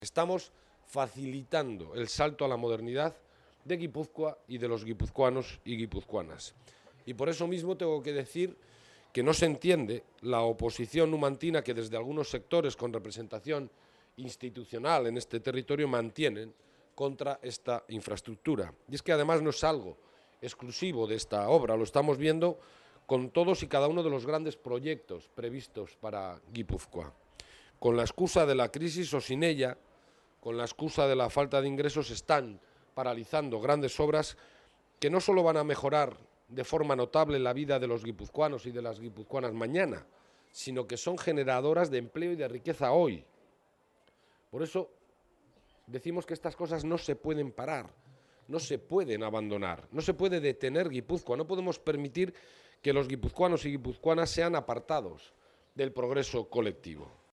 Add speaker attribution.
Speaker 1: Estamos facilitando el salto a la modernidad de Guipúzcoa y de los guipuzcoanos y guipuzcoanas. Y por eso mismo tengo que decir que no se entiende la oposición numantina que desde algunos sectores con representación institucional en este territorio mantienen contra esta infraestructura. Y es que además no es algo exclusivo de esta obra, lo estamos viendo con todos y cada uno de los grandes proyectos previstos para Guipúzcoa. Con la excusa de la crisis o sin ella, con la excusa de la falta de ingresos, están paralizando grandes obras que no solo van a mejorar de forma notable la vida de los guipuzcoanos y de las guipuzcoanas mañana, sino que son generadoras de empleo y de riqueza hoy. Por eso decimos que estas cosas no se pueden parar, no se pueden abandonar, no se puede detener Guipúzcoa, no podemos permitir que los guipuzcoanos y guipuzcoanas sean apartados del progreso colectivo.